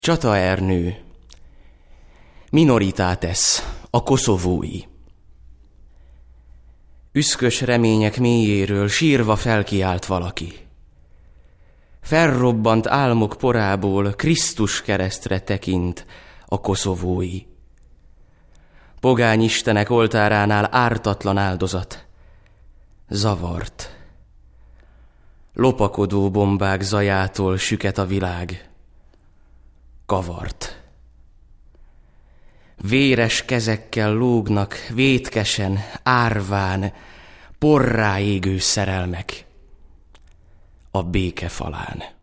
Csataernő, Minoritates, a koszovói. Üszkös remények mélyéről sírva felkiált valaki. Felrobbant álmok porából Krisztus keresztre tekint a koszovói. Pogány istenek oltáránál ártatlan áldozat. Zavart. Lopakodó bombák zajától süket a világ. Kavart. Véres kezekkel lógnak vétkesen, árván, porrá égő szerelmek a béke falán.